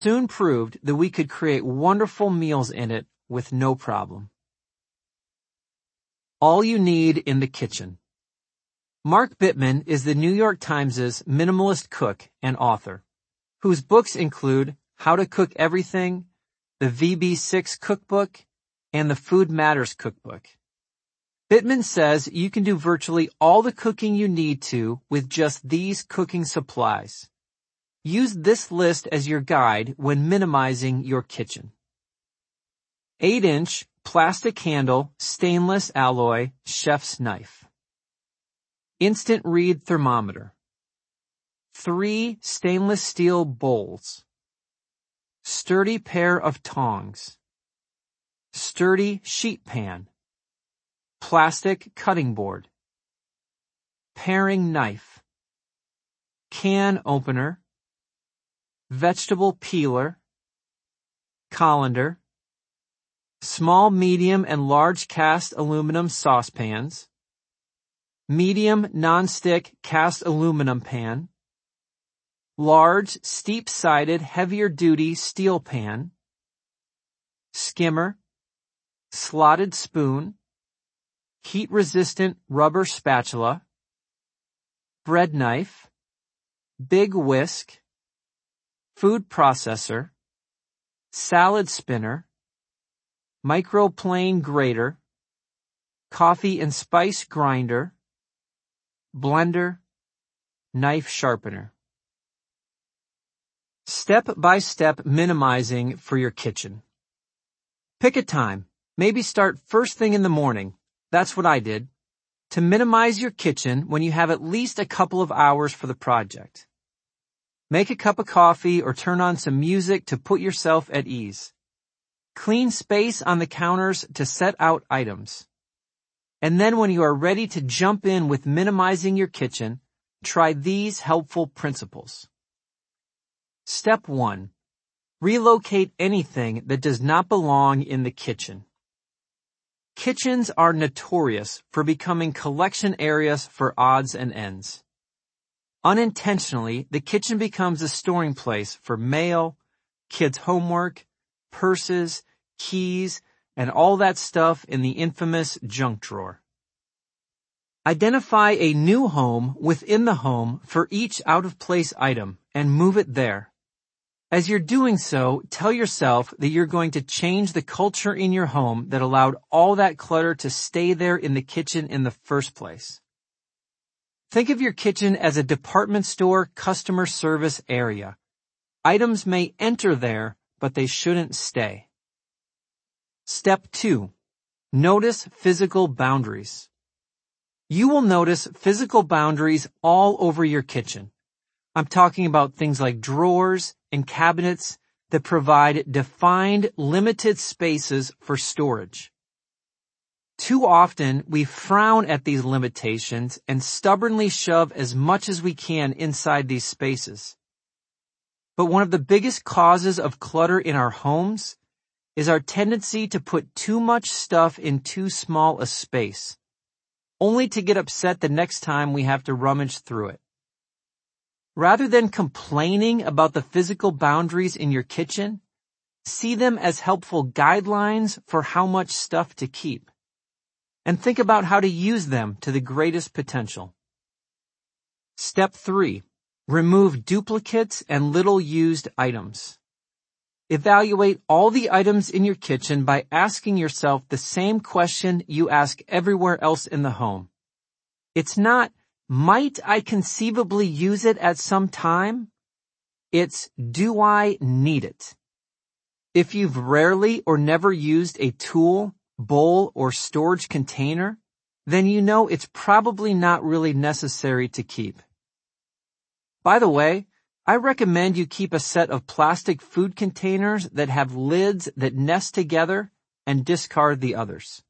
soon proved that we could create wonderful meals in it with no problem. All you need in the kitchen. Mark Bittman is the New York Times' minimalist cook and author, whose books include How to Cook Everything, the VB6 Cookbook, and the Food Matters Cookbook. Bittman says you can do virtually all the cooking you need to with just these cooking supplies. Use this list as your guide when minimizing your kitchen. 8-inch plastic handle, stainless alloy, chef's knife. Instant read thermometer. 3 stainless steel bowls. Sturdy pair of tongs. Sturdy sheet pan. Plastic cutting board. Paring knife. Can opener. Vegetable peeler. Colander. Small, medium, and large cast aluminum saucepans. Medium non-stick cast aluminum pan. Large, steep-sided, heavier-duty steel pan. Skimmer. Slotted spoon. Heat-resistant rubber spatula. Bread knife. Big whisk. Food processor. Salad spinner. Microplane grater. Coffee and spice grinder. Blender. Knife sharpener. Step-by-step minimizing for your kitchen. Pick a time. Maybe start first thing in the morning. That's what I did. To minimize your kitchen when you have at least a couple of hours for the project. Make a cup of coffee or turn on some music to put yourself at ease. Clean space on the counters to set out items. And then when you are ready to jump in with minimizing your kitchen, try these helpful principles. Step 1. Relocate anything that does not belong in the kitchen. Kitchens are notorious for becoming collection areas for odds and ends. Unintentionally, the kitchen becomes a storing place for mail, kids' homework, purses, keys, and all that stuff in the infamous junk drawer. Identify a new home within the home for each out-of-place item and move it there. As you're doing so, tell yourself that you're going to change the culture in your home that allowed all that clutter to stay there in the kitchen in the first place. Think of your kitchen as a department store customer service area. Items may enter there, but they shouldn't stay. Step 2. Notice physical boundaries. You will notice physical boundaries all over your kitchen. I'm talking about things like drawers and cabinets that provide defined, limited spaces for storage. Too often, we frown at these limitations and stubbornly shove as much as we can inside these spaces. But one of the biggest causes of clutter in our homes is our tendency to put too much stuff in too small a space, only to get upset the next time we have to rummage through it. Rather than complaining about the physical boundaries in your kitchen, see them as helpful guidelines for how much stuff to keep. And think about how to use them to the greatest potential. Step 3. Remove duplicates and little used items. Evaluate all the items in your kitchen by asking yourself the same question you ask everywhere else in the home. It's not, might I conceivably use it at some time? It's, do I need it? If you've rarely or never used a tool, bowl, or storage container, then you know it's probably not really necessary to keep. By the way, I recommend you keep a set of plastic food containers that have lids that nest together and discard the others.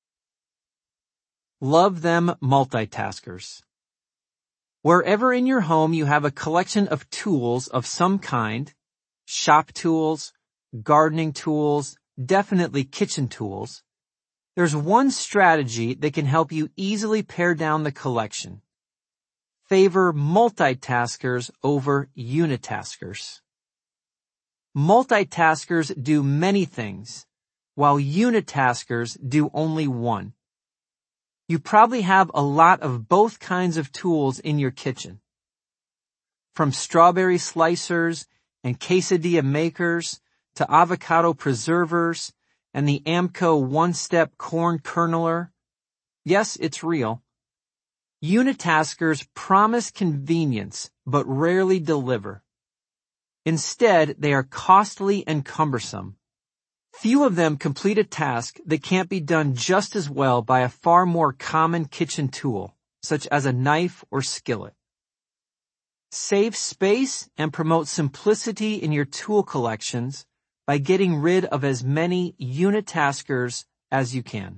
Love them multitaskers. Wherever in your home you have a collection of tools of some kind, shop tools, gardening tools, definitely kitchen tools, there's one strategy that can help you easily pare down the collection. Favor multitaskers over unitaskers. Multitaskers do many things, while unitaskers do only one. You probably have a lot of both kinds of tools in your kitchen. From strawberry slicers and quesadilla makers to avocado preservers and the Amco one-step corn kerneler. Yes, it's real. Unitaskers promise convenience but rarely deliver. Instead, they are costly and cumbersome. Few of them complete a task that can't be done just as well by a far more common kitchen tool, such as a knife or skillet. Save space and promote simplicity in your tool collections by getting rid of as many unitaskers as you can.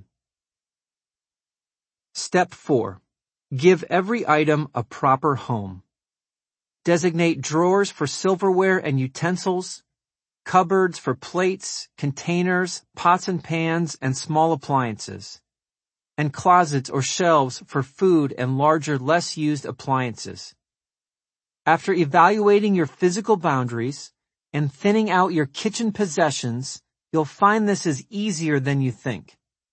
Step 4. Give every item a proper home. Designate drawers for silverware and utensils, cupboards for plates, containers, pots and pans, and small appliances, and closets or shelves for food and larger, less used appliances. After evaluating your physical boundaries and thinning out your kitchen possessions, you'll find this is easier than you think.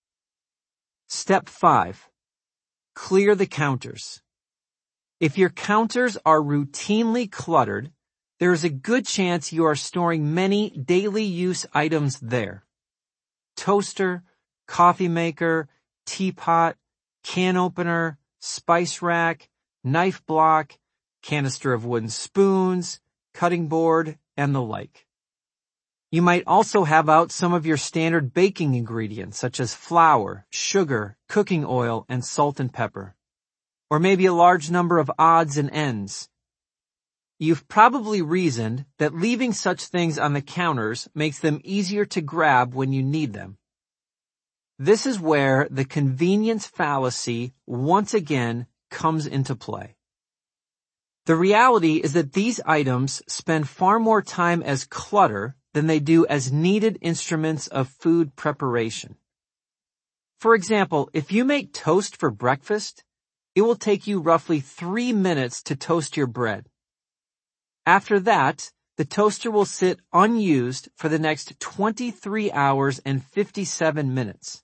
Step 5. Clear the counters. If your counters are routinely cluttered, there is a good chance you are storing many daily use items there. Toaster, coffee maker, teapot, can opener, spice rack, knife block, canister of wooden spoons, cutting board, and the like. You might also have out some of your standard baking ingredients such as flour, sugar, cooking oil, and salt and pepper. Or maybe a large number of odds and ends. You've probably reasoned that leaving such things on the counters makes them easier to grab when you need them. This is where the convenience fallacy once again comes into play. The reality is that these items spend far more time as clutter than they do as needed instruments of food preparation. For example, if you make toast for breakfast, it will take you roughly 3 minutes to toast your bread. After that, the toaster will sit unused for the next 23 hours and 57 minutes.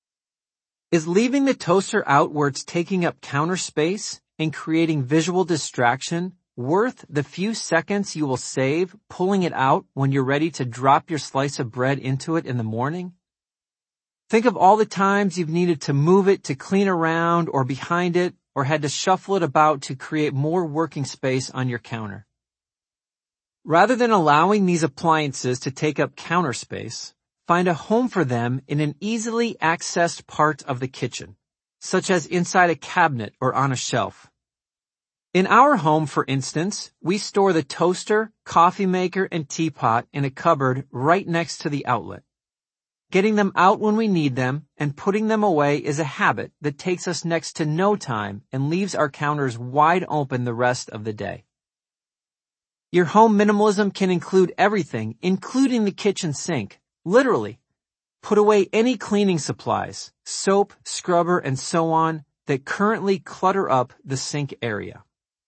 Is leaving the toaster out where it's taking up counter space and creating visual distraction worth the few seconds you will save pulling it out when you're ready to drop your slice of bread into it in the morning? Think of all the times you've needed to move it to clean around or behind it, or had to shuffle it about to create more working space on your counter. Rather than allowing these appliances to take up counter space, find a home for them in an easily accessed part of the kitchen, such as inside a cabinet or on a shelf. In our home, for instance, we store the toaster, coffee maker, and teapot in a cupboard right next to the outlet. Getting them out when we need them and putting them away is a habit that takes us next to no time and leaves our counters wide open the rest of the day. Your home minimalism can include everything, including the kitchen sink. Literally. Put away any cleaning supplies, soap, scrubber, and so on that currently clutter up the sink area.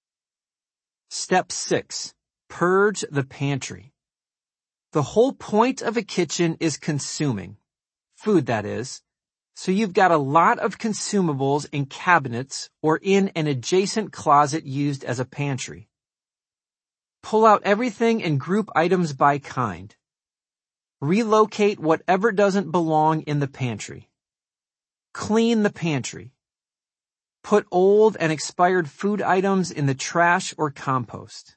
Step 6. Purge the pantry. The whole point of a kitchen is consuming. Food, that is. So you've got a lot of consumables in cabinets or in an adjacent closet used as a pantry. Pull out everything and group items by kind. Relocate whatever doesn't belong in the pantry. Clean the pantry. Put old and expired food items in the trash or compost.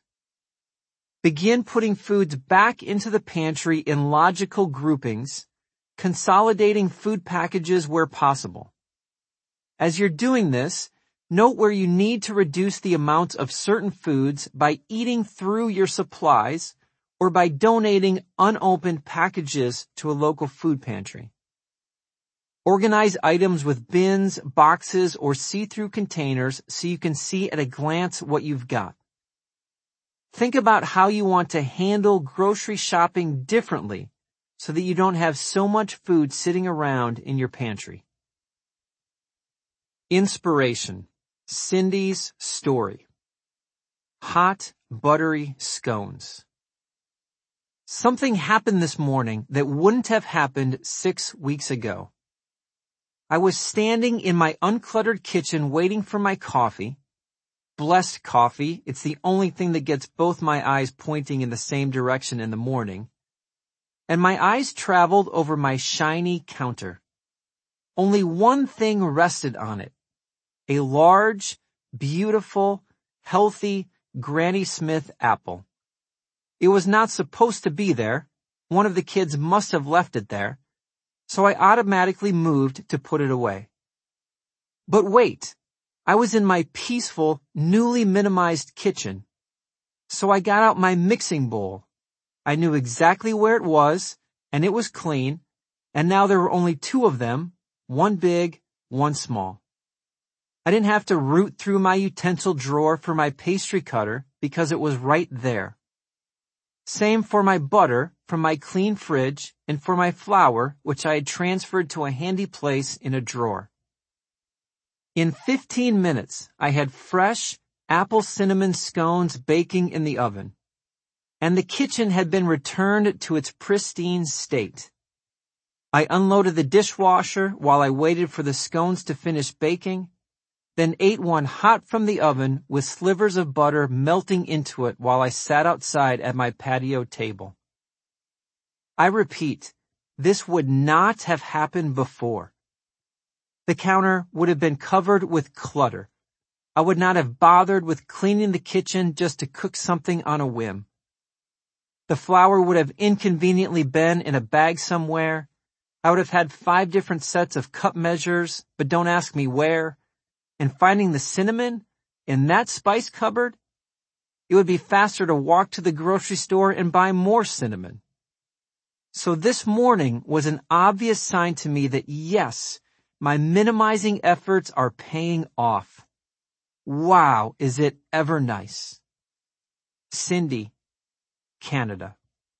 Begin putting foods back into the pantry in logical groupings, consolidating food packages where possible. As you're doing this, note where you need to reduce the amount of certain foods by eating through your supplies or by donating unopened packages to a local food pantry. Organize items with bins, boxes, or see-through containers so you can see at a glance what you've got. Think about how you want to handle grocery shopping differently so that you don't have so much food sitting around in your pantry. Inspiration. Cindy's story. Hot, buttery scones. Something happened this morning that wouldn't have happened 6 weeks ago. I was standing in my uncluttered kitchen waiting for my coffee. Blessed coffee, it's the only thing that gets both my eyes pointing in the same direction in the morning. And my eyes traveled over my shiny counter. Only one thing rested on it. A large, beautiful, healthy Granny Smith apple. It was not supposed to be there. One of the kids must have left it there. So I automatically moved to put it away. But wait, I was in my peaceful, newly minimized kitchen. So I got out my mixing bowl. I knew exactly where it was, and it was clean, and now there were only 2 of them, one big, one small. I didn't have to root through my utensil drawer for my pastry cutter because it was right there. Same for my butter from my clean fridge and for my flour, which I had transferred to a handy place in a drawer. In 15 minutes, I had fresh apple cinnamon scones baking in the oven, and the kitchen had been returned to its pristine state. I unloaded the dishwasher while I waited for the scones to finish baking, then ate one hot from the oven with slivers of butter melting into it while I sat outside at my patio table. I repeat, this would not have happened before. The counter would have been covered with clutter. I would not have bothered with cleaning the kitchen just to cook something on a whim. The flour would have inconveniently been in a bag somewhere. I would have had 5 different sets of cup measures, but don't ask me where. And finding the cinnamon in that spice cupboard, it would be faster to walk to the grocery store and buy more cinnamon. So this morning was an obvious sign to me that yes, my minimizing efforts are paying off. Wow, is it ever nice. Cindy, Canada.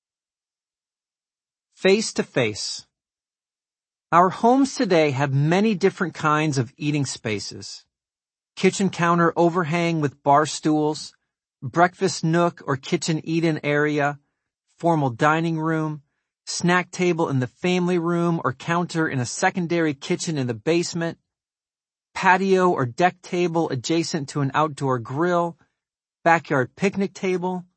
Face to face. Our homes today have many different kinds of eating spaces. Kitchen counter overhang with bar stools, breakfast nook or kitchen eat-in area, formal dining room, snack table in the family room or counter in a secondary kitchen in the basement, patio or deck table adjacent to an outdoor grill, backyard picnic table.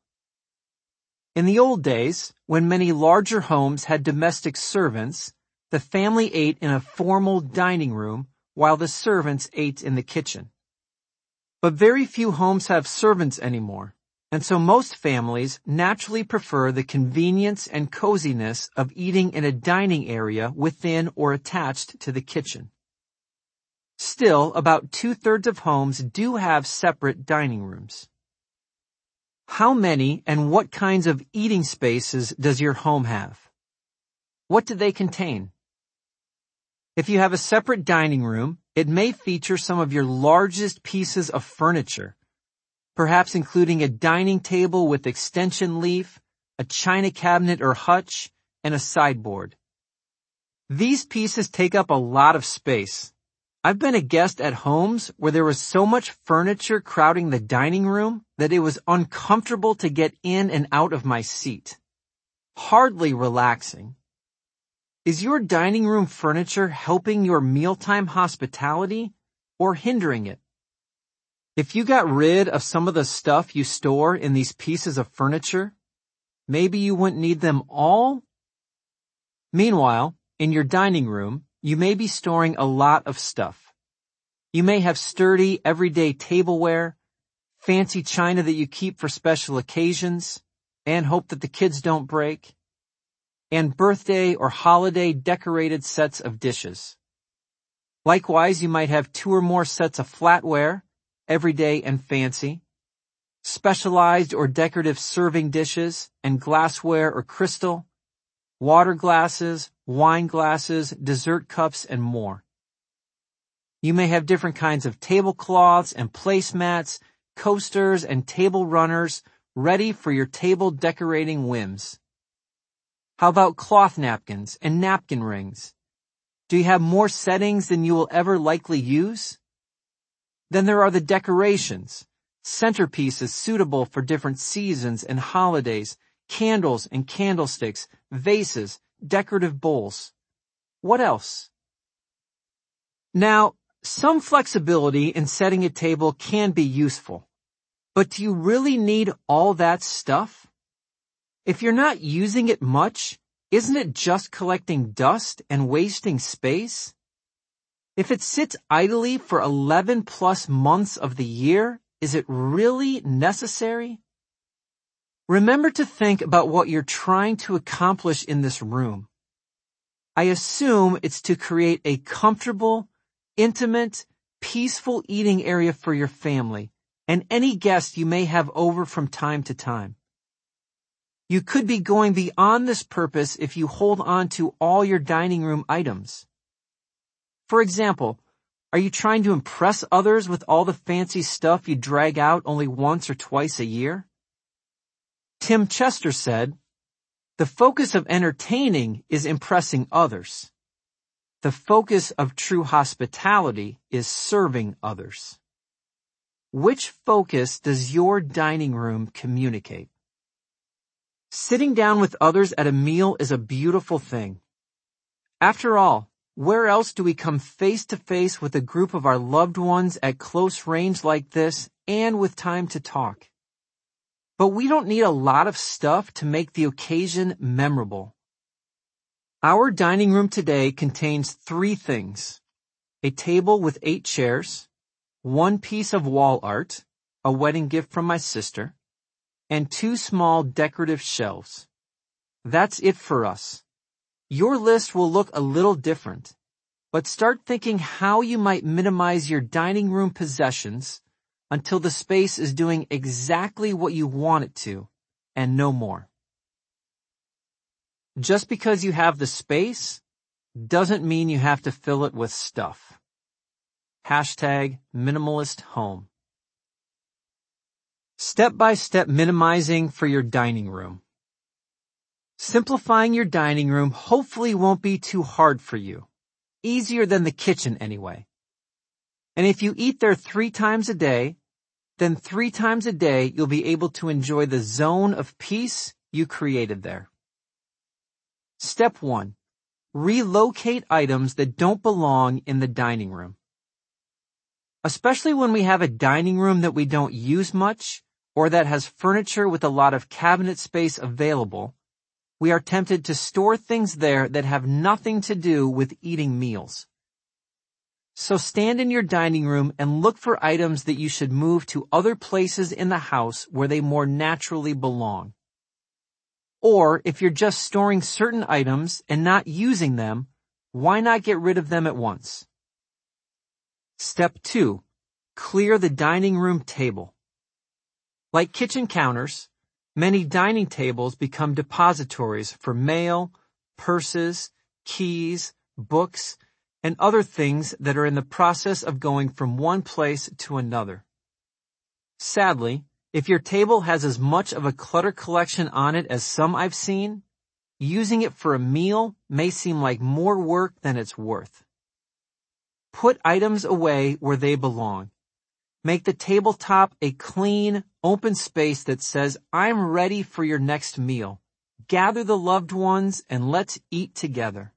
In the old days, when many larger homes had domestic servants, the family ate in a formal dining room while the servants ate in the kitchen. But very few homes have servants anymore, and so most families naturally prefer the convenience and coziness of eating in a dining area within or attached to the kitchen. Still, about 2/3 of homes do have separate dining rooms. How many and what kinds of eating spaces does your home have? What do they contain? If you have a separate dining room, it may feature some of your largest pieces of furniture, perhaps including a dining table with extension leaf, a china cabinet or hutch, and a sideboard. These pieces take up a lot of space. I've been a guest at homes where there was so much furniture crowding the dining room that it was uncomfortable to get in and out of my seat. Hardly relaxing. Is your dining room furniture helping your mealtime hospitality or hindering it? If you got rid of some of the stuff you store in these pieces of furniture, maybe you wouldn't need them all? Meanwhile, in your dining room, you may be storing a lot of stuff. You may have sturdy, everyday tableware, fancy china that you keep for special occasions, and hope that the kids don't break, and birthday or holiday decorated sets of dishes. Likewise, you might have 2 or more sets of flatware, everyday and fancy, specialized or decorative serving dishes and glassware or crystal, water glasses, wine glasses, dessert cups, and more. You may have different kinds of tablecloths and placemats, coasters, and table runners ready for your table decorating whims. How about cloth napkins and napkin rings? Do you have more settings than you will ever likely use? Then there are the decorations, centerpieces suitable for different seasons and holidays, candles and candlesticks, vases, decorative bowls. What else? Now, some flexibility in setting a table can be useful, but do you really need all that stuff? If you're not using it much, isn't it just collecting dust and wasting space? If it sits idly for 11 plus months of the year, is it really necessary? Remember to think about what you're trying to accomplish in this room. I assume it's to create a comfortable, intimate, peaceful eating area for your family and any guests you may have over from time to time. You could be going beyond this purpose if you hold on to all your dining room items. For example, are you trying to impress others with all the fancy stuff you drag out only once or twice a year? Tim Chester said, "The focus of entertaining is impressing others. The focus of true hospitality is serving others." Which focus does your dining room communicate? Sitting down with others at a meal is a beautiful thing. After all, where else do we come face to face with a group of our loved ones at close range like this and with time to talk? But we don't need a lot of stuff to make the occasion memorable. Our dining room today contains 3 things: a table with 8 chairs, 1 piece of wall art, a wedding gift from my sister, and 2 small decorative shelves. That's it for us. Your list will look a little different, but start thinking how you might minimize your dining room possessions until the space is doing exactly what you want it to, and no more. Just because you have the space doesn't mean you have to fill it with stuff. #minimalist_home. Step-by-step minimizing for your dining room. Simplifying your dining room hopefully won't be too hard for you. Easier than the kitchen anyway. And if you eat there 3 times a day, then 3 times a day you'll be able to enjoy the zone of peace you created there. Step 1. Relocate items that don't belong in the dining room. Especially when we have a dining room that we don't use much, or that has furniture with a lot of cabinet space available, we are tempted to store things there that have nothing to do with eating meals. So stand in your dining room and look for items that you should move to other places in the house where they more naturally belong. Or if you're just storing certain items and not using them, why not get rid of them at once? Step 2. Clear the dining room table. Like kitchen counters, many dining tables become depositories for mail, purses, keys, books, and other things that are in the process of going from one place to another. Sadly, if your table has as much of a clutter collection on it as some I've seen, using it for a meal may seem like more work than it's worth. Put items away where they belong. Make the tabletop a clean, open space that says, "I'm ready for your next meal. Gather the loved ones and let's eat together."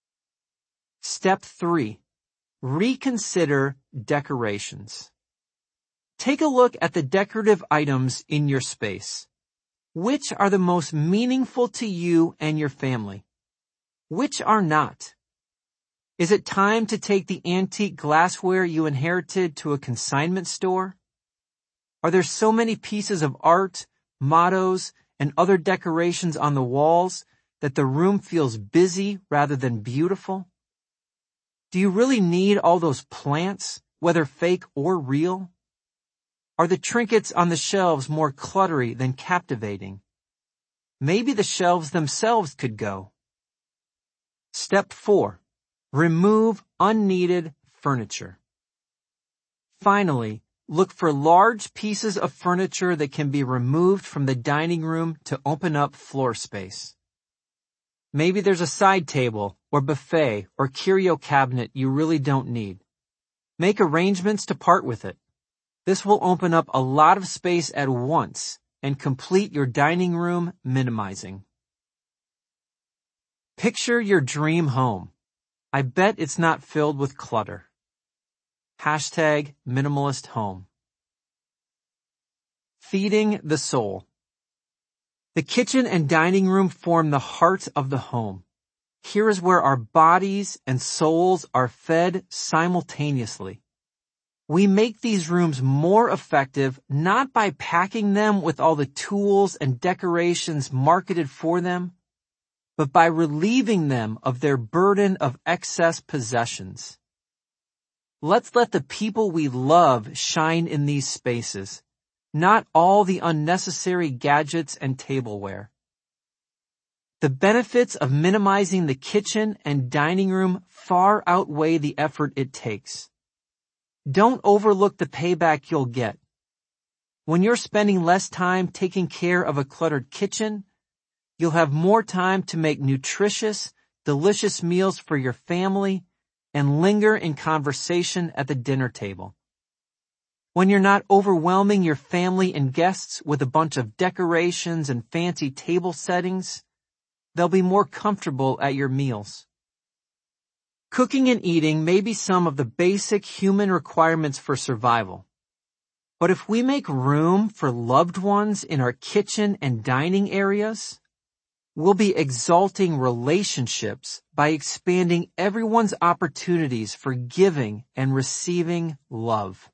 Step 3. Reconsider decorations. Take a look at the decorative items in your space. Which are the most meaningful to you and your family? Which are not? Is it time to take the antique glassware you inherited to a consignment store? Are there so many pieces of art, mottos, and other decorations on the walls that the room feels busy rather than beautiful? Do you really need all those plants, whether fake or real? Are the trinkets on the shelves more cluttery than captivating? Maybe the shelves themselves could go. Step 4. Remove unneeded furniture. Finally, look for large pieces of furniture that can be removed from the dining room to open up floor space. Maybe there's a side table or buffet or curio cabinet you really don't need. Make arrangements to part with it. This will open up a lot of space at once and complete your dining room minimizing. Picture your dream home. I bet it's not filled with clutter. #minimalist home. Feeding the soul. The kitchen and dining room form the heart of the home. Here is where our bodies and souls are fed simultaneously. We make these rooms more effective not by packing them with all the tools and decorations marketed for them, but by relieving them of their burden of excess possessions. Let's let the people we love shine in these spaces, not all the unnecessary gadgets and tableware. The benefits of minimizing the kitchen and dining room far outweigh the effort it takes. Don't overlook the payback you'll get. When you're spending less time taking care of a cluttered kitchen, you'll have more time to make nutritious, delicious meals for your family and linger in conversation at the dinner table. When you're not overwhelming your family and guests with a bunch of decorations and fancy table settings, they'll be more comfortable at your meals. Cooking and eating may be some of the basic human requirements for survival. But if we make room for loved ones in our kitchen and dining areas, we'll be exalting relationships by expanding everyone's opportunities for giving and receiving love.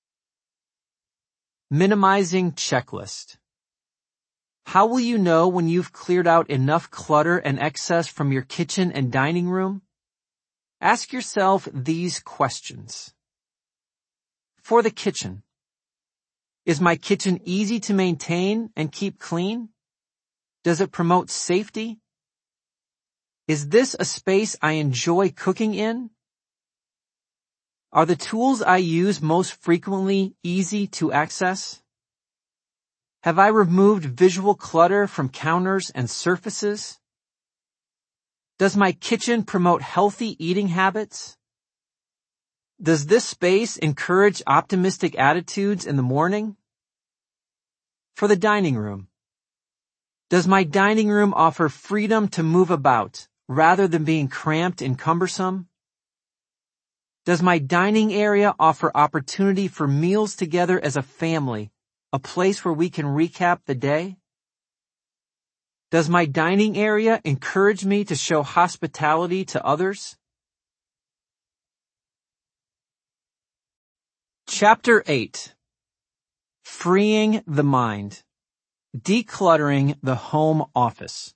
Minimizing checklist. How will you know when you've cleared out enough clutter and excess from your kitchen and dining room? Ask yourself these questions. For the kitchen, is my kitchen easy to maintain and keep clean? Does it promote safety? Is this a space I enjoy cooking in? Are the tools I use most frequently easy to access? Have I removed visual clutter from counters and surfaces? Does my kitchen promote healthy eating habits? Does this space encourage optimistic attitudes in the morning? For the dining room, does my dining room offer freedom to move about rather than being cramped and cumbersome? Does my dining area offer opportunity for meals together as a family, a place where we can recap the day? Does my dining area encourage me to show hospitality to others? Chapter 8. Freeing the Mind. Decluttering the Home Office.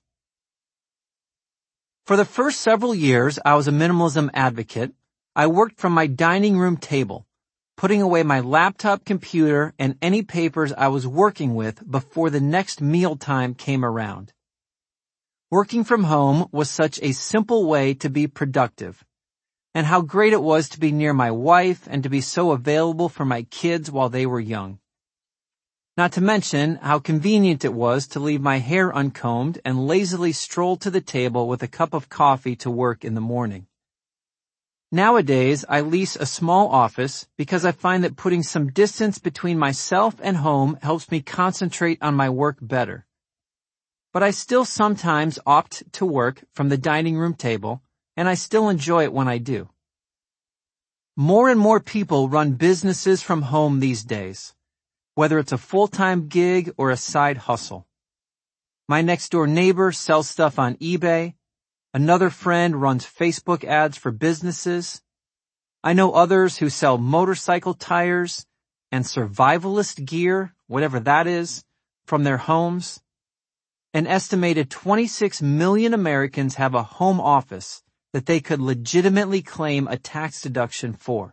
For the first several years I was a minimalism advocate, I worked from my dining room table, putting away my laptop computer and any papers I was working with before the next mealtime came around. Working from home was such a simple way to be productive, and how great it was to be near my wife and to be so available for my kids while they were young. Not to mention how convenient it was to leave my hair uncombed and lazily stroll to the table with a cup of coffee to work in the morning. Nowadays, I lease a small office because I find that putting some distance between myself and home helps me concentrate on my work better. But I still sometimes opt to work from the dining room table, and I still enjoy it when I do. More and more people run businesses from home these days, whether it's a full-time gig or a side hustle. My next-door neighbor sells stuff on eBay. Another friend runs Facebook ads for businesses. I know others who sell motorcycle tires and survivalist gear, whatever that is, from their homes. An estimated 26 million Americans have a home office that they could legitimately claim a tax deduction for.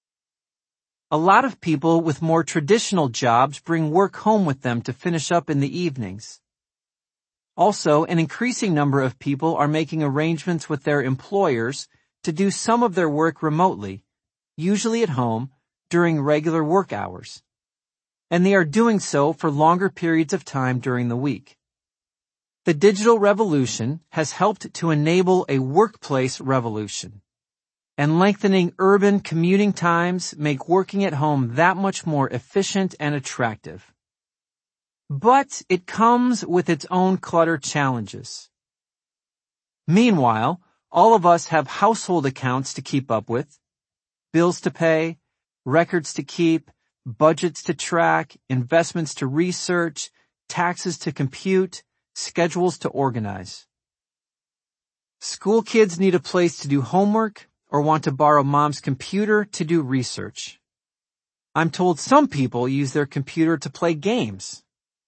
A lot of people with more traditional jobs bring work home with them to finish up in the evenings. Also, an increasing number of people are making arrangements with their employers to do some of their work remotely, usually at home, during regular work hours. And they are doing so for longer periods of time during the week. The digital revolution has helped to enable a workplace revolution, and lengthening urban commuting times make working at home that much more efficient and attractive. But it comes with its own clutter challenges. Meanwhile, all of us have household accounts to keep up with, bills to pay, records to keep, budgets to track, investments to research, taxes to compute, schedules to organize. School kids need a place to do homework or want to borrow mom's computer to do research. I'm told some people use their computer to play games.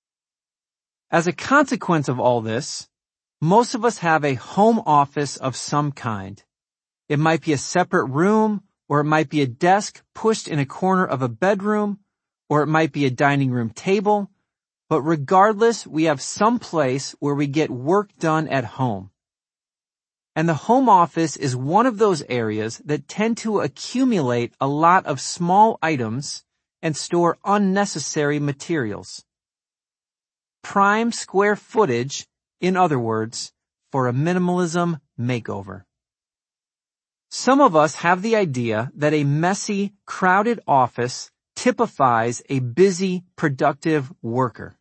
As a consequence of all this, most of us have a home office of some kind. It might be a separate room, or it might be a desk pushed in a corner of a bedroom, or it might be a dining room table, but regardless, we have some place where we get work done at home. And the home office is one of those areas that tend to accumulate a lot of small items and store unnecessary materials. Prime square footage, in other words, for a minimalism makeover. Some of us have the idea that a messy, crowded office typifies a busy, productive worker.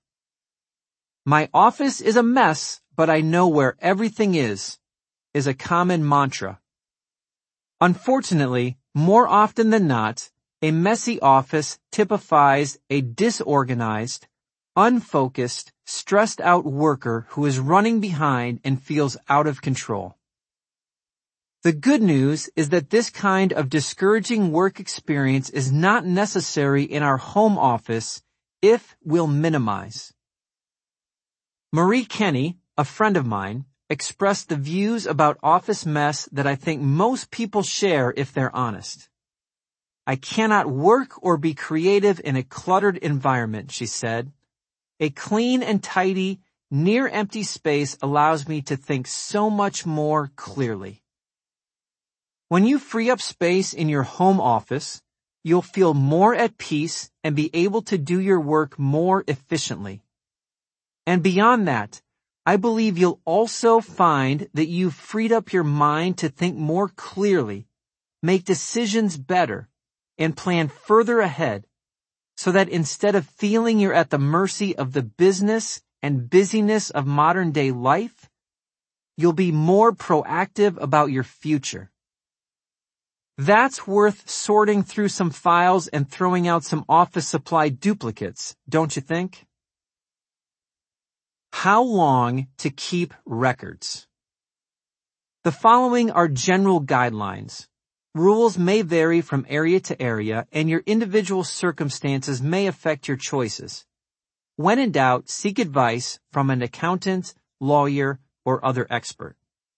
My office is a mess, but I know where everything is a common mantra. Unfortunately, more often than not, a messy office typifies a disorganized, unfocused, stressed-out worker who is running behind and feels out of control. The good news is that this kind of discouraging work experience is not necessary in our home office if we'll minimize. Marie Kenny, a friend of mine, expressed the views about office mess that I think most people share if they're honest. I cannot work or be creative in a cluttered environment, she said. A clean and tidy, near-empty space allows me to think so much more clearly. When you free up space in your home office, you'll feel more at peace and be able to do your work more efficiently. And beyond that, I believe you'll also find that you've freed up your mind to think more clearly, make decisions better, and plan further ahead, so that instead of feeling you're at the mercy of the business and busyness of modern-day life, you'll be more proactive about your future. That's worth sorting through some files and throwing out some office supply duplicates, don't you think? How long to keep records? The following are general guidelines. Rules may vary from area to area, and your individual circumstances may affect your choices. When in doubt, seek advice from an accountant, lawyer, or other expert.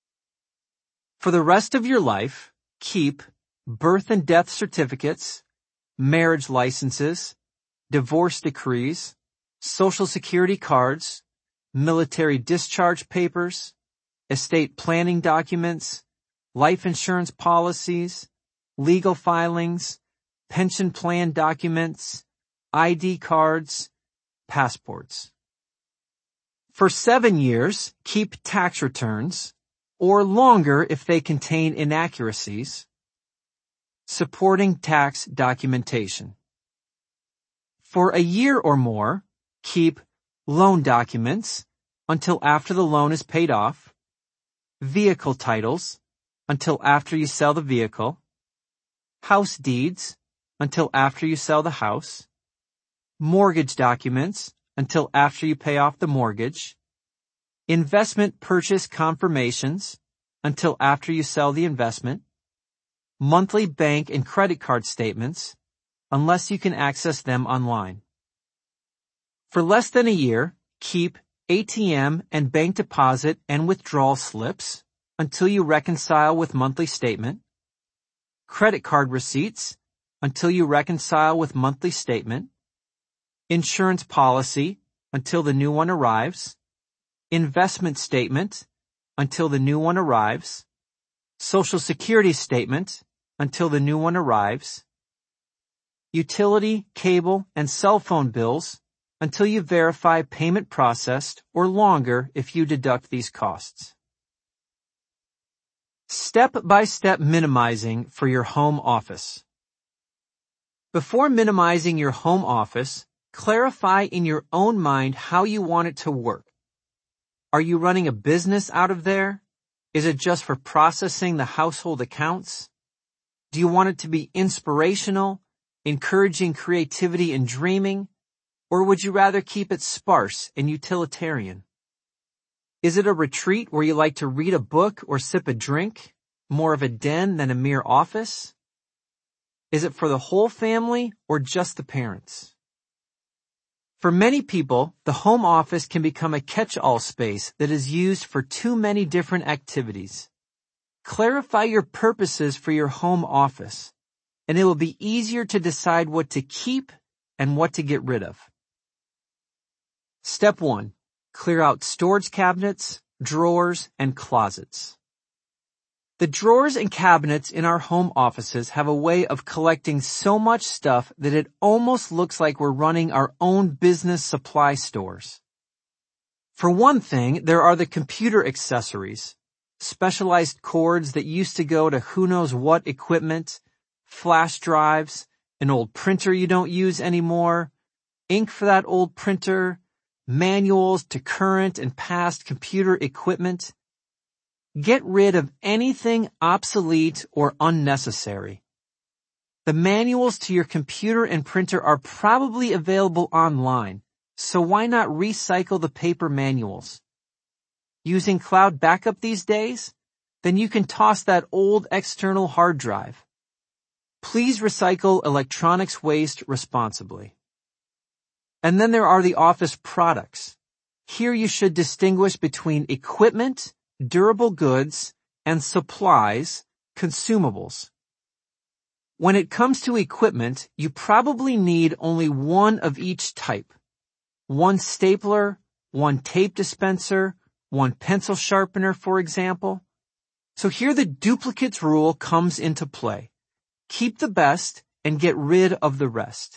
For the rest of your life, keep birth and death certificates, marriage licenses, divorce decrees, Social Security cards, military discharge papers, estate planning documents, life insurance policies, legal filings, pension plan documents, ID cards, passports. For 7 years, keep tax returns, or longer if they contain inaccuracies, supporting tax documentation. For a year or more, keep loan documents until after the loan is paid off, vehicle titles until after you sell the vehicle, house deeds until after you sell the house, mortgage documents until after you pay off the mortgage, investment purchase confirmations until after you sell the investment, monthly bank and credit card statements unless you can access them online. For less than a year, keep ATM and bank deposit and withdrawal slips until you reconcile with monthly statement, credit card receipts until you reconcile with monthly statement, insurance policy until the new one arrives, investment statement until the new one arrives, Social Security statement until the new one arrives, utility, cable, and cell phone bills until you verify payment processed, or longer if you deduct these costs. Step-by-step minimizing for your home office. Before minimizing your home office, Clarify in your own mind how you want it to work. Are you running a business out of there? Is it just for processing the household accounts? Do you want it to be inspirational, encouraging creativity and dreaming? Or would you rather keep it sparse and utilitarian? Is it a retreat where you like to read a book or sip a drink, more of a den than a mere office? Is it for the whole family or just the parents? For many people, the home office can become a catch-all space that is used for too many different activities. Clarify your purposes for your home office, and it will be easier to decide what to keep and what to get rid of. Step 1. Clear out storage cabinets, drawers, and closets. The drawers and cabinets in our home offices have a way of collecting so much stuff that it almost looks like we're running our own business supply stores. For one thing, there are the computer accessories, specialized cords that used to go to who knows what equipment, flash drives, an old printer you don't use anymore, ink for that old printer, manuals to current and past computer equipment. Get rid of anything obsolete or unnecessary. The manuals to your computer and printer are probably available online, so why not recycle the paper manuals? Using cloud backup these days? Then you can toss that old external hard drive. Please recycle electronics waste responsibly. And then there are the office products. Here you should distinguish between equipment, durable goods, and supplies, consumables. When it comes to equipment, you probably need only one of each type. One stapler, one tape dispenser, one pencil sharpener, for example. So here the duplicates rule comes into play. Keep the best and get rid of the rest.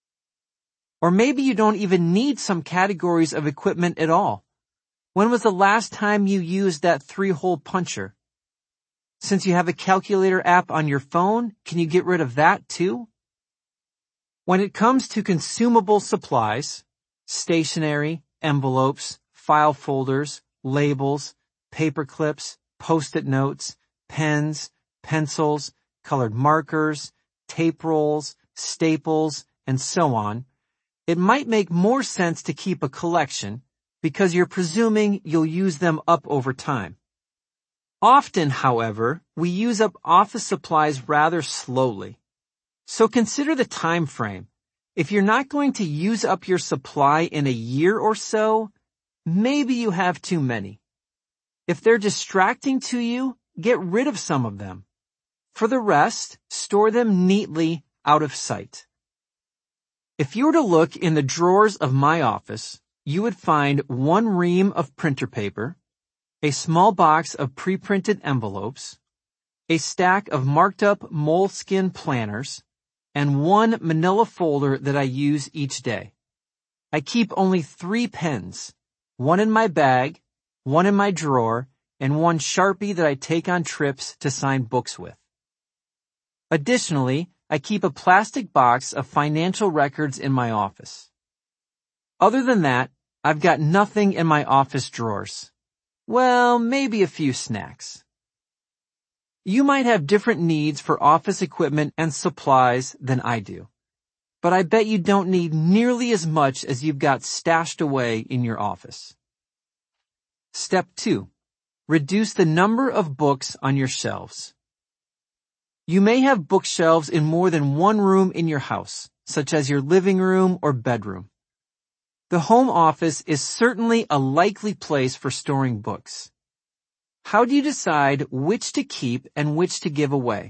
Or maybe you don't even need some categories of equipment at all. When was the last time you used that 3-hole puncher? Since you have a calculator app on your phone, can you get rid of that too? When it comes to consumable supplies, stationery, envelopes, file folders, labels, paper clips, post-it notes, pens, pencils, colored markers, tape rolls, staples, and so on, it might make more sense to keep a collection because you're presuming you'll use them up over time. Often, however, we use up office supplies rather slowly. So consider the time frame. If you're not going to use up your supply in a year or so, maybe you have too many. If they're distracting to you, get rid of some of them. For the rest, store them neatly out of sight. If you were to look in the drawers of my office, you would find one ream of printer paper, a small box of pre-printed envelopes, a stack of marked up moleskin planners, and one manila folder that I use each day. I keep only 3 pens, one in my bag, one in my drawer, and one Sharpie that I take on trips to sign books with. Additionally, I keep a plastic box of financial records in my office. Other than that, I've got nothing in my office drawers. Well, maybe a few snacks. You might have different needs for office equipment and supplies than I do, but I bet you don't need nearly as much as you've got stashed away in your office. Step 2. Reduce the number of books on your shelves. You may have bookshelves in more than one room in your house, such as your living room or bedroom. The home office is certainly a likely place for storing books. How do you decide which to keep and which to give away?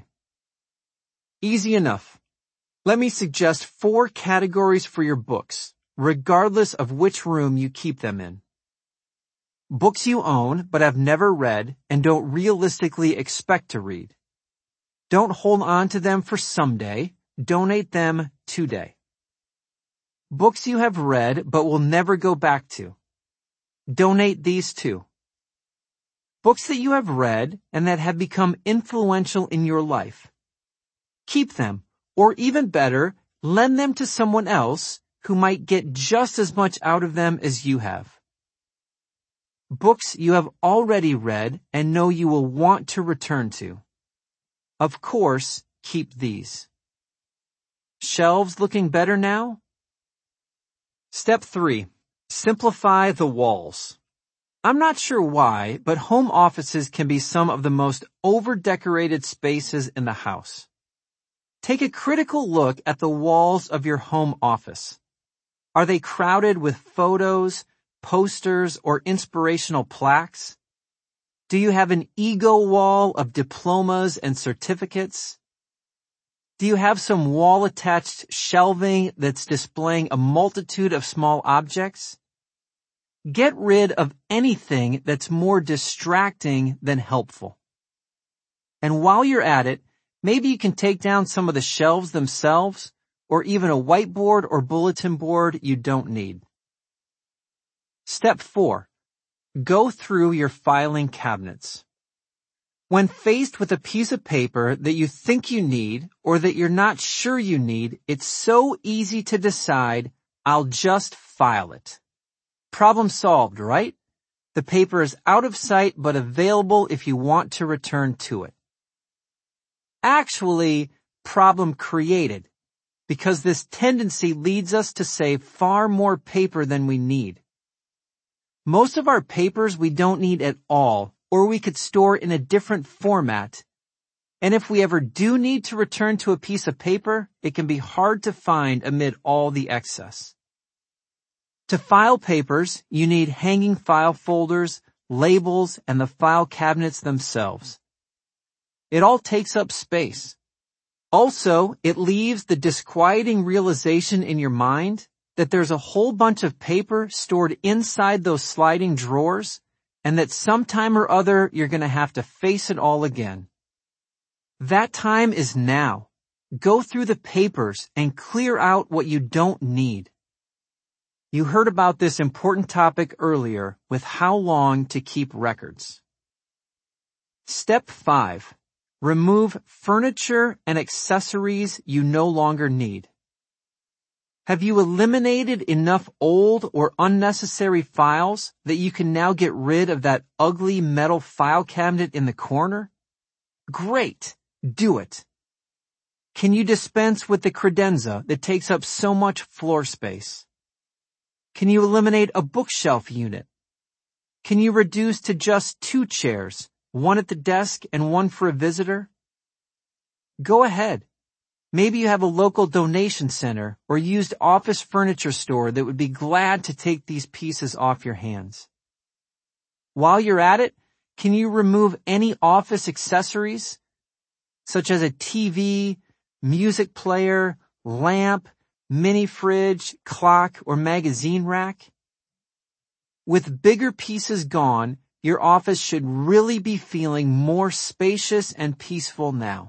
Easy enough. Let me suggest 4 categories for your books, regardless of which room you keep them in. Books you own but have never read and don't realistically expect to read. Don't hold on to them for someday. Donate them today. Books you have read but will never go back to. Donate these too. Books that you have read and that have become influential in your life. Keep them, or even better, lend them to someone else who might get just as much out of them as you have. Books you have already read and know you will want to return to. Of course, keep these. Shelves looking better now? Step 3. Simplify the walls. I'm not sure why, but home offices can be some of the most over-decorated spaces in the house. Take a critical look at the walls of your home office. Are they crowded with photos, posters, or inspirational plaques? Do you have an ego wall of diplomas and certificates? Do you have some wall-attached shelving that's displaying a multitude of small objects? Get rid of anything that's more distracting than helpful. And while you're at it, maybe you can take down some of the shelves themselves, or even a whiteboard or bulletin board you don't need. Step 4. Go through your filing cabinets. When faced with a piece of paper that you think you need or that you're not sure you need, it's so easy to decide, I'll just file it. Problem solved, right? The paper is out of sight but available if you want to return to it. Actually, problem created, because this tendency leads us to save far more paper than we need. Most of our papers we don't need at all, or we could store in a different format. And if we ever do need to return to a piece of paper, it can be hard to find amid all the excess. To file papers, you need hanging file folders, labels, and the file cabinets themselves. It all takes up space. Also, it leaves the disquieting realization in your mind that there's a whole bunch of paper stored inside those sliding drawers, and that sometime or other you're going to have to face it all again. That time is now. Go through the papers and clear out what you don't need. You heard about this important topic earlier with how long to keep records. Step 5. Remove furniture and accessories you no longer need. Have you eliminated enough old or unnecessary files that you can now get rid of that ugly metal file cabinet in the corner? Great! Do it. Can you dispense with the credenza that takes up so much floor space? Can you eliminate a bookshelf unit? Can you reduce to just 2 chairs, one at the desk and one for a visitor? Go ahead. Maybe you have a local donation center or used office furniture store that would be glad to take these pieces off your hands. While you're at it, can you remove any office accessories, such as a TV, music player, lamp, mini fridge, clock, or magazine rack? With bigger pieces gone, your office should really be feeling more spacious and peaceful now.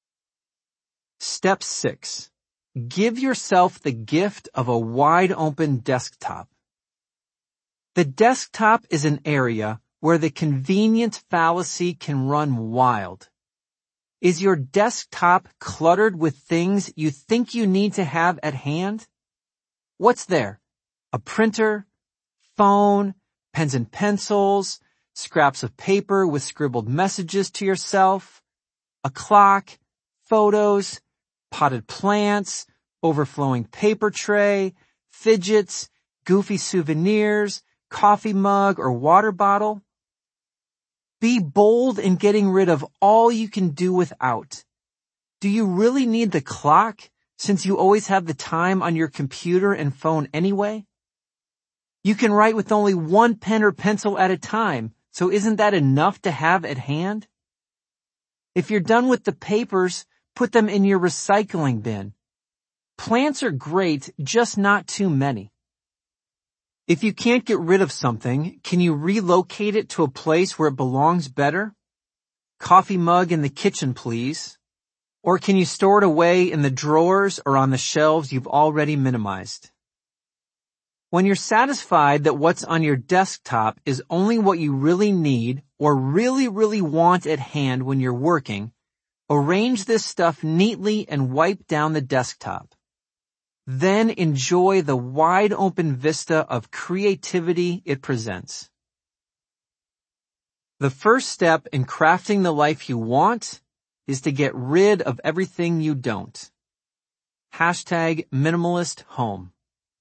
Step 6. Give yourself the gift of a wide-open desktop. The desktop is an area where the convenience fallacy can run wild. Is your desktop cluttered with things you think you need to have at hand? What's there? A printer, phone, pens and pencils, scraps of paper with scribbled messages to yourself, a clock, photos, potted plants, overflowing paper tray, fidgets, goofy souvenirs, coffee mug, or water bottle? Be bold in getting rid of all you can do without. Do you really need the clock, since you always have the time on your computer and phone anyway? You can write with only one pen or pencil at a time, so isn't that enough to have at hand? If you're done with the papers, put them in your recycling bin. Plants are great, just not too many. If you can't get rid of something, can you relocate it to a place where it belongs better? Coffee mug in the kitchen, please. Or can you store it away in the drawers or on the shelves you've already minimized? When you're satisfied that what's on your desktop is only what you really need or really want at hand when you're working, arrange this stuff neatly and wipe down the desktop. Then enjoy the wide open vista of creativity it presents. The first step in crafting the life you want is to get rid of everything you don't. #Minimalist Home.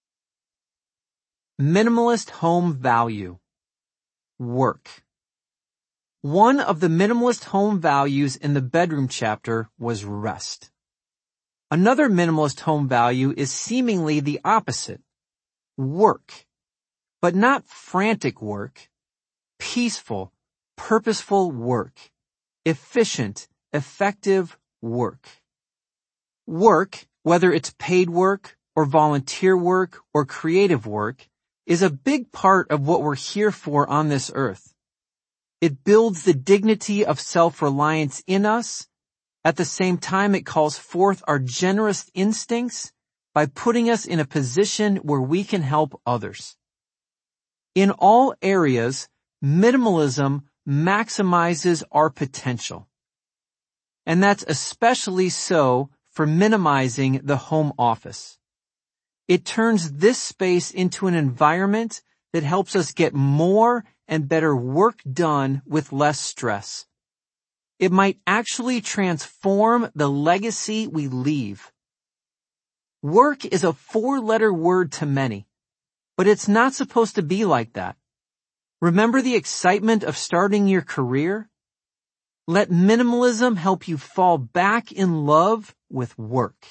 Minimalist home value. Work. One of the minimalist home values in the bedroom chapter was rest. Another minimalist home value is seemingly the opposite. Work. But not frantic work. Peaceful, purposeful work. Efficient, effective work. Work, whether it's paid work or volunteer work or creative work, is a big part of what we're here for on this earth. It builds the dignity of self-reliance in us. At the same time, it calls forth our generous instincts by putting us in a position where we can help others. In all areas, minimalism maximizes our potential. And that's especially so for minimizing the home office. It turns this space into an environment that helps us get more and better work done with less stress. It might actually transform the legacy we leave. Work is a 4-letter word to many, but it's not supposed to be like that. Remember the excitement of starting your career? Let minimalism help you fall back in love with work.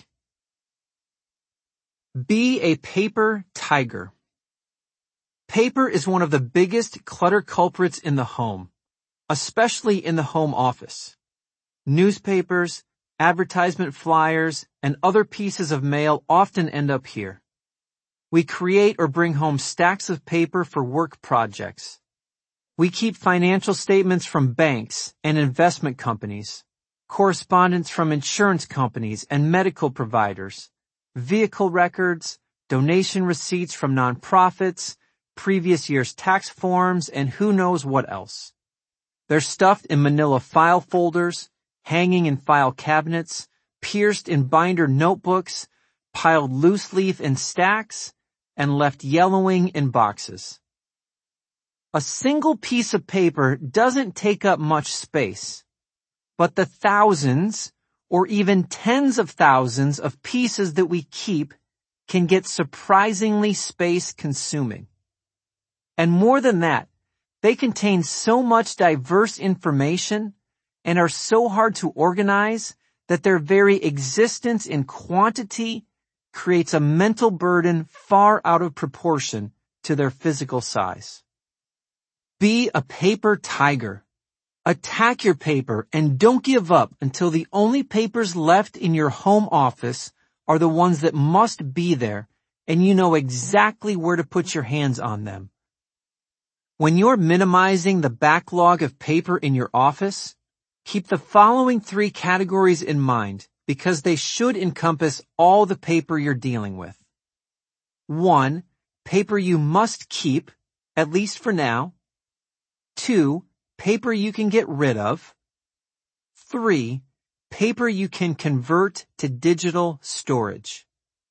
Be a paper tiger. Paper is one of the biggest clutter culprits in the home, especially in the home office. Newspapers, advertisement flyers, and other pieces of mail often end up here. We create or bring home stacks of paper for work projects. We keep financial statements from banks and investment companies, correspondence from insurance companies and medical providers, vehicle records, donation receipts from nonprofits, previous year's tax forms, and who knows what else. They're stuffed in manila file folders, hanging in file cabinets, pierced in binder notebooks, piled loose leaf in stacks, and left yellowing in boxes. A single piece of paper doesn't take up much space, but the thousands or even tens of thousands of pieces that we keep can get surprisingly space-consuming. And more than that, they contain so much diverse information and are so hard to organize that their very existence in quantity creates a mental burden far out of proportion to their physical size. Be a paper tiger. Attack your paper and don't give up until the only papers left in your home office are the ones that must be there and you know exactly where to put your hands on them. When you're minimizing the backlog of paper in your office, keep the following 3 categories in mind because they should encompass all the paper you're dealing with. 1. Paper you must keep, at least for now. 2. Paper you can get rid of. 3. Paper you can convert to digital storage.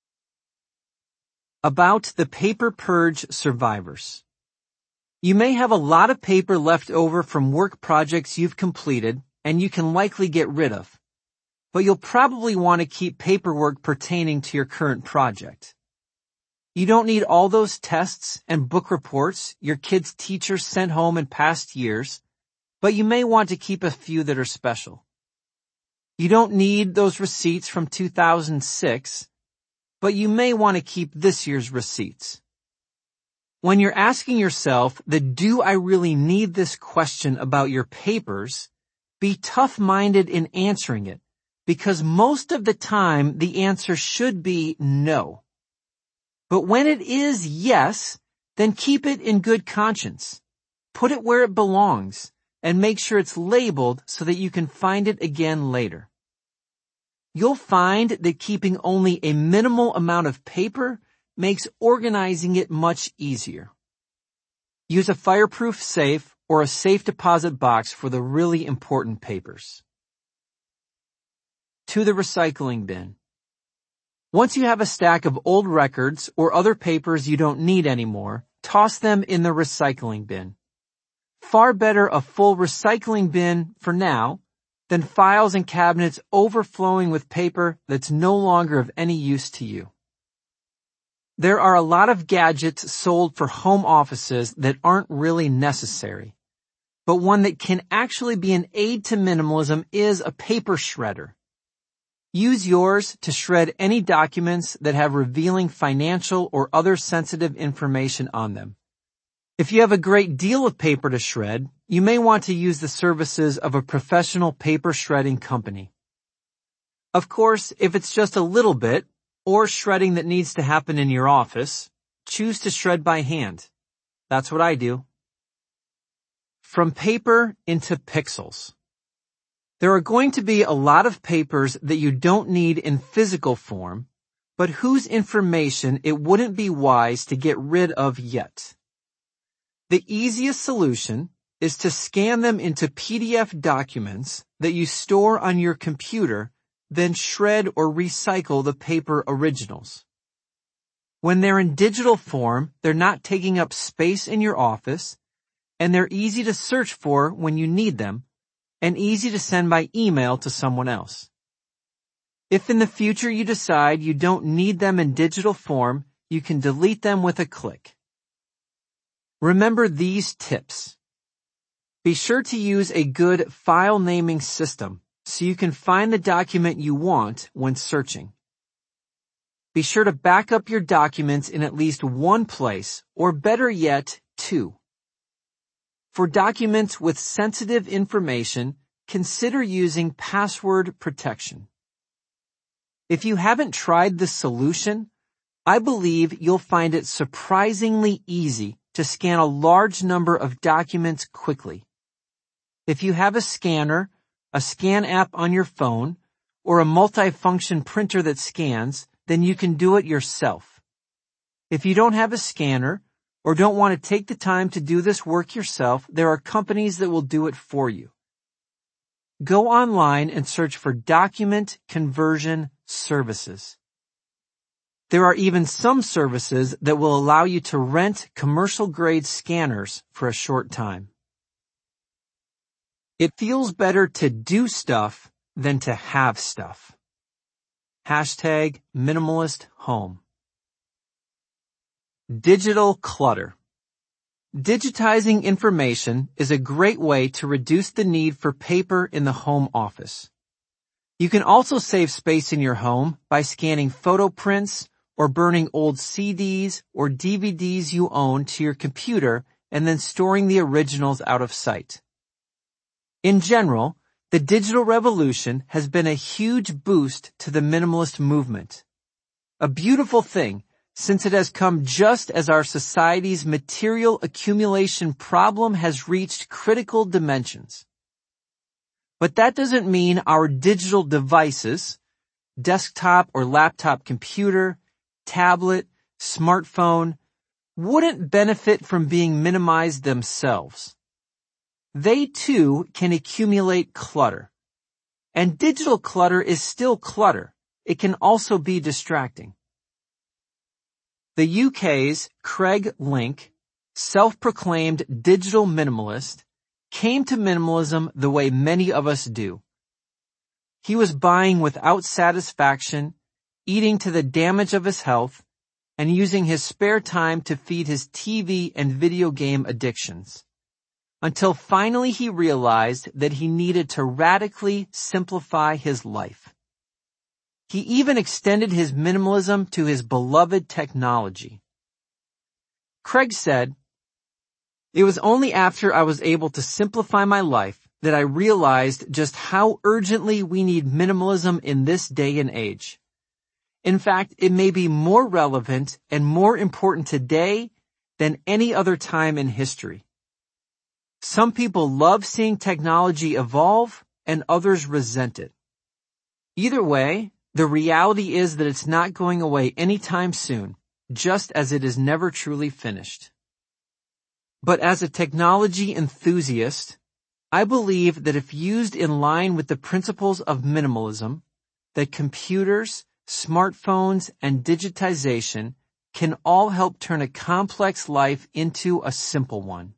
About the paper purge survivors. You may have a lot of paper left over from work projects you've completed and you can likely get rid of, but you'll probably want to keep paperwork pertaining to your current project. You don't need all those tests and book reports your kids' teachers sent home in past years, but you may want to keep a few that are special. You don't need those receipts from 2006, but you may want to keep this year's receipts. When you're asking yourself the "do I really need this" question about your papers, be tough-minded in answering it, because most of the time the answer should be no. But when it is yes, then keep it in good conscience. Put it where it belongs, and make sure it's labeled so that you can find it again later. You'll find that keeping only a minimal amount of paper makes organizing it much easier. Use a fireproof safe or a safe deposit box for the really important papers. To the recycling bin. Once you have a stack of old records or other papers you don't need anymore, toss them in the recycling bin. Far better a full recycling bin for now than files and cabinets overflowing with paper that's no longer of any use to you. There are a lot of gadgets sold for home offices that aren't really necessary, but one that can actually be an aid to minimalism is a paper shredder. Use yours to shred any documents that have revealing financial or other sensitive information on them. If you have a great deal of paper to shred, you may want to use the services of a professional paper shredding company. Of course, if it's just a little bit, or shredding that needs to happen in your office, choose to shred by hand. That's what I do. From paper into pixels. There are going to be a lot of papers that you don't need in physical form, but whose information it wouldn't be wise to get rid of yet. The easiest solution is to scan them into PDF documents that you store on your computer, then shred or recycle the paper originals. When they're in digital form, they're not taking up space in your office, and they're easy to search for when you need them, and easy to send by email to someone else. If in the future you decide you don't need them in digital form, you can delete them with a click. Remember these tips. Be sure to use a good file naming system so you can find the document you want when searching. Be sure to back up your documents in at least one place, or better yet, two. For documents with sensitive information, consider using password protection. If you haven't tried this solution, I believe you'll find it surprisingly easy to scan a large number of documents quickly. If you have a scanner, a scan app on your phone, or a multifunction printer that scans, then you can do it yourself. If you don't have a scanner, or don't want to take the time to do this work yourself, there are companies that will do it for you. Go online and search for document conversion services. There are even some services that will allow you to rent commercial-grade scanners for a short time. It feels better to do stuff than to have stuff. #MinimalistHome. Digital clutter. Digitizing information is a great way to reduce the need for paper in the home office. You can also save space in your home by scanning photo prints or burning old CDs or DVDs you own to your computer and then storing the originals out of sight. In general, the digital revolution has been a huge boost to the minimalist movement. A beautiful thing, since it has come just as our society's material accumulation problem has reached critical dimensions. But that doesn't mean our digital devices, desktop or laptop computer, tablet, smartphone, wouldn't benefit from being minimized themselves. They too can accumulate clutter. And digital clutter is still clutter. It can also be distracting. The UK's Craig Link, self-proclaimed digital minimalist, came to minimalism the way many of us do. He was buying without satisfaction, eating to the damage of his health, and using his spare time to feed his TV and video game addictions. Until finally he realized that he needed to radically simplify his life. He even extended his minimalism to his beloved technology. Craig said, "It was only after I was able to simplify my life that I realized just how urgently we need minimalism in this day and age. In fact, it may be more relevant and more important today than any other time in history. Some people love seeing technology evolve and others resent it. Either way, the reality is that it's not going away anytime soon, just as it is never truly finished. But as a technology enthusiast, I believe that if used in line with the principles of minimalism, that computers, smartphones, and digitization can all help turn a complex life into a simple one.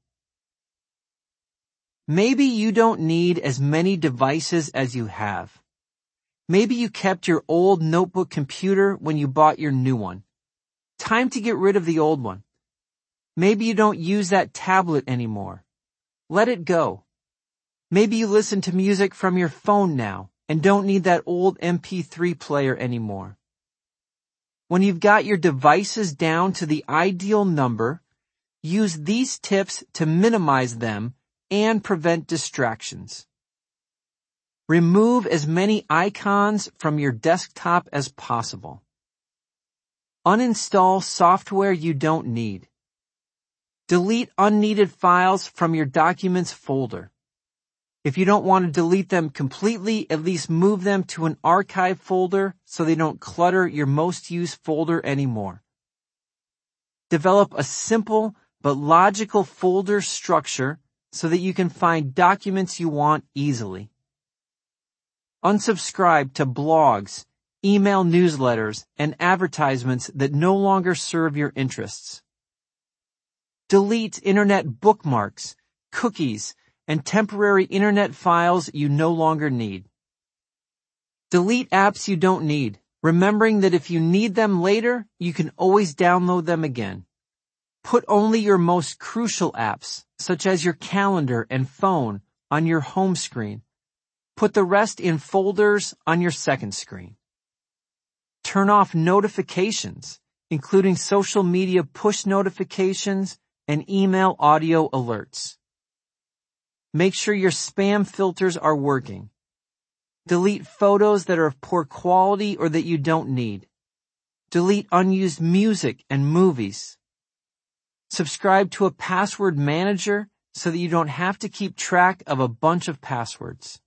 Maybe you don't need as many devices as you have. Maybe you kept your old notebook computer when you bought your new one. Time to get rid of the old one. Maybe you don't use that tablet anymore. Let it go. Maybe you listen to music from your phone now and don't need that old MP3 player anymore. When you've got your devices down to the ideal number, use these tips to minimize them and prevent distractions. Remove as many icons from your desktop as possible. Uninstall software you don't need. Delete unneeded files from your Documents folder. If you don't want to delete them completely, at least move them to an archive folder so they don't clutter your most used folder anymore. Develop a simple but logical folder structure so that you can find documents you want easily. Unsubscribe to blogs, email newsletters, and advertisements that no longer serve your interests. Delete internet bookmarks, cookies, and temporary internet files you no longer need. Delete apps you don't need, remembering that if you need them later, you can always download them again. Put only your most crucial apps, such as your calendar and phone, on your home screen. Put the rest in folders on your second screen. Turn off notifications, including social media push notifications and email audio alerts. Make sure your spam filters are working. Delete photos that are of poor quality or that you don't need. Delete unused music and movies. Subscribe to a password manager so that you don't have to keep track of a bunch of passwords.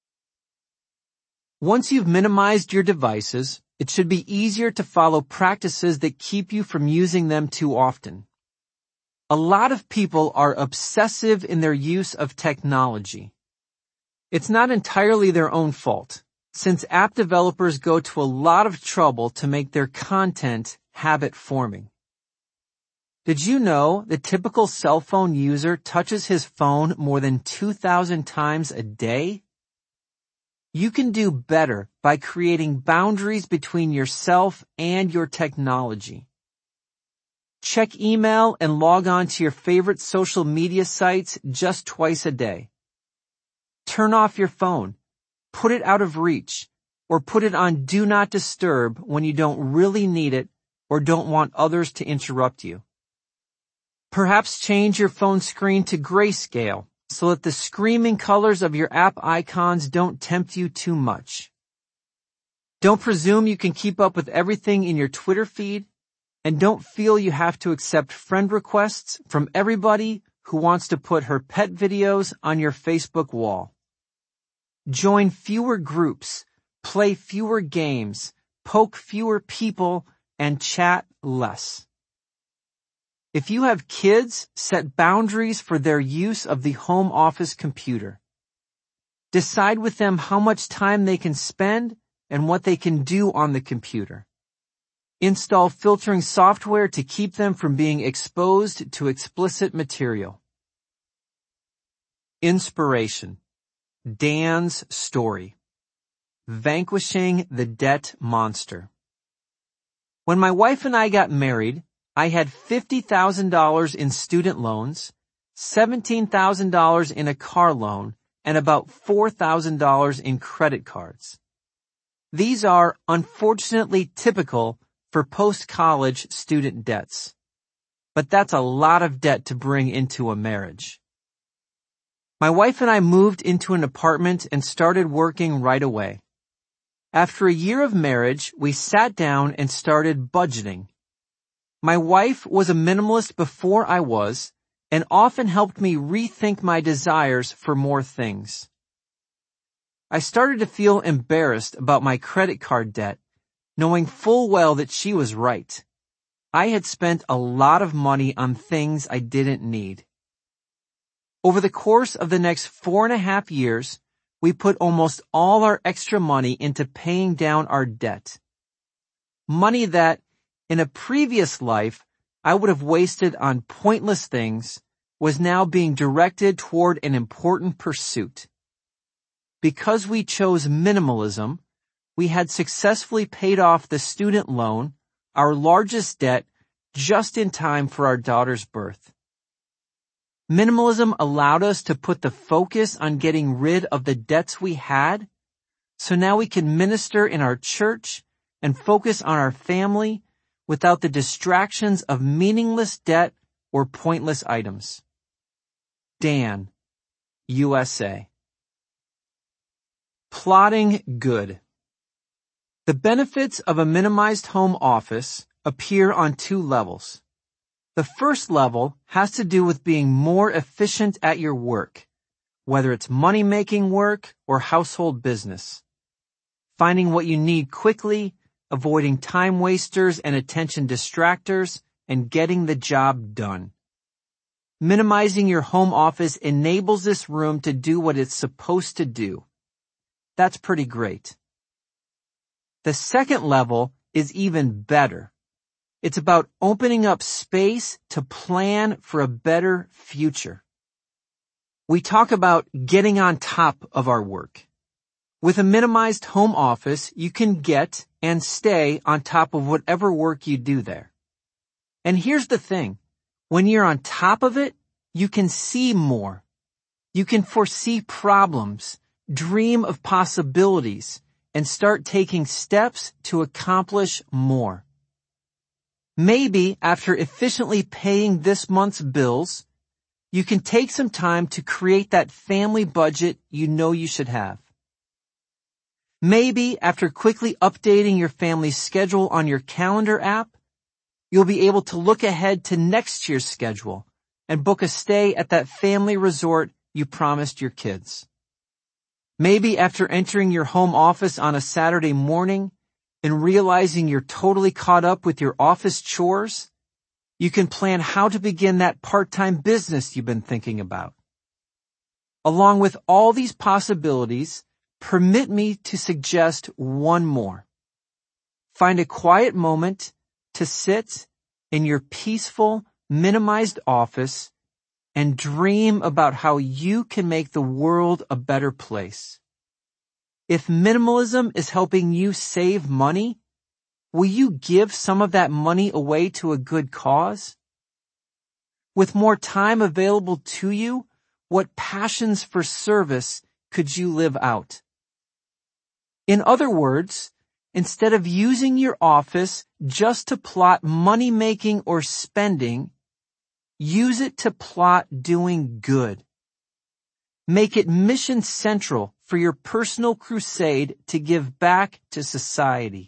Once you've minimized your devices, it should be easier to follow practices that keep you from using them too often. A lot of people are obsessive in their use of technology. It's not entirely their own fault, since app developers go to a lot of trouble to make their content habit-forming. Did you know the typical cell phone user touches his phone more than 2,000 times a day? You can do better by creating boundaries between yourself and your technology. Check email and log on to your favorite social media sites just twice a day. Turn off your phone, put it out of reach, or put it on Do Not Disturb when you don't really need it or don't want others to interrupt you. Perhaps change your phone screen to grayscale so that the screaming colors of your app icons don't tempt you too much. Don't presume you can keep up with everything in your Twitter feed, and don't feel you have to accept friend requests from everybody who wants to put her pet videos on your Facebook wall. Join fewer groups, play fewer games, poke fewer people, and chat less. If you have kids, set boundaries for their use of the home office computer. Decide with them how much time they can spend and what they can do on the computer. Install filtering software to keep them from being exposed to explicit material. Inspiration. Dan's story. Vanquishing the debt monster. When my wife and I got married, I had $50,000 in student loans, $17,000 in a car loan, and about $4,000 in credit cards. These are unfortunately typical for post-college student debts. But that's a lot of debt to bring into a marriage. My wife and I moved into an apartment and started working right away. After a year of marriage, we sat down and started budgeting. My wife was a minimalist before I was, and often helped me rethink my desires for more things. I started to feel embarrassed about my credit card debt, knowing full well that she was right. I had spent a lot of money on things I didn't need. Over the course of the next 4.5 years, we put almost all our extra money into paying down our debt. Money that, in a previous life, I would have wasted on pointless things was now being directed toward an important pursuit. Because we chose minimalism, we had successfully paid off the student loan, our largest debt, just in time for our daughter's birth. Minimalism allowed us to put the focus on getting rid of the debts we had, so now we can minister in our church and focus on our family without the distractions of meaningless debt or pointless items. Dan, USA. Plotting good. The benefits of a minimized home office appear on two levels. The first level has to do with being more efficient at your work, whether it's money-making work or household business. Finding what you need quickly, avoiding time wasters and attention distractors, and getting the job done. Minimizing your home office enables this room to do what it's supposed to do. That's pretty great. The second level is even better. It's about opening up space to plan for a better future. We talk about getting on top of our work. With a minimized home office, you can get and stay on top of whatever work you do there. And here's the thing. When you're on top of it, you can see more. You can foresee problems, dream of possibilities, and start taking steps to accomplish more. Maybe after efficiently paying this month's bills, you can take some time to create that family budget you know you should have. Maybe after quickly updating your family's schedule on your calendar app, you'll be able to look ahead to next year's schedule and book a stay at that family resort you promised your kids. Maybe after entering your home office on a Saturday morning and realizing you're totally caught up with your office chores, you can plan how to begin that part-time business you've been thinking about. Along with all these possibilities, permit me to suggest one more. Find a quiet moment to sit in your peaceful, minimized office and dream about how you can make the world a better place. If minimalism is helping you save money, will you give some of that money away to a good cause? With more time available to you, what passions for service could you live out? In other words, instead of using your office just to plot money-making or spending, use it to plot doing good. Make it mission central for your personal crusade to give back to society.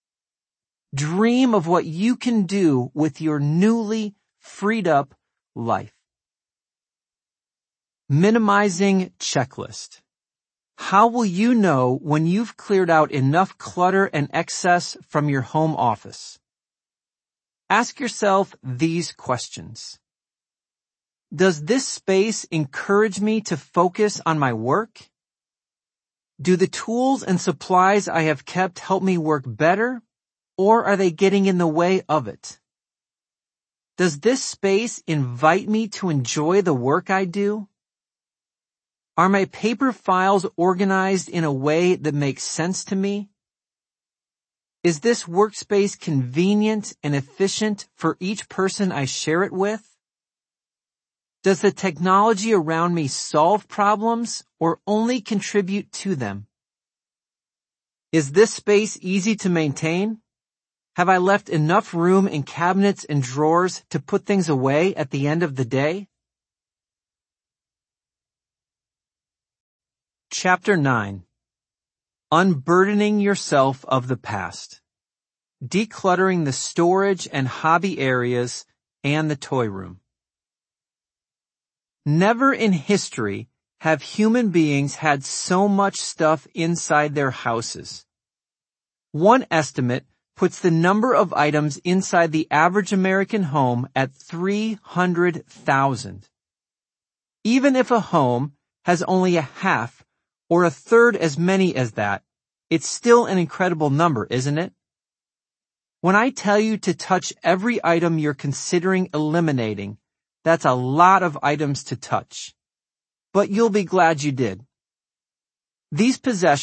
Dream of what you can do with your newly freed up life. Minimizing checklist. How will you know when you've cleared out enough clutter and excess from your home office? Ask yourself these questions. Does this space encourage me to focus on my work? Do the tools and supplies I have kept help me work better, or are they getting in the way of it? Does this space invite me to enjoy the work I do? Are my paper files organized in a way that makes sense to me? Is this workspace convenient and efficient for each person I share it with? Does the technology around me solve problems or only contribute to them? Is this space easy to maintain? Have I left enough room in cabinets and drawers to put things away at the end of the day? Chapter 9. Unburdening yourself of the past. Decluttering the storage and hobby areas and the toy room. Never in history have human beings had so much stuff inside their houses. One estimate puts the number of items inside the average American home at 300,000. Even if a home has only a half or a third as many as that, it's still an incredible number, isn't it? When I tell you to touch every item you're considering eliminating, that's a lot of items to touch. But you'll be glad you did. These possessions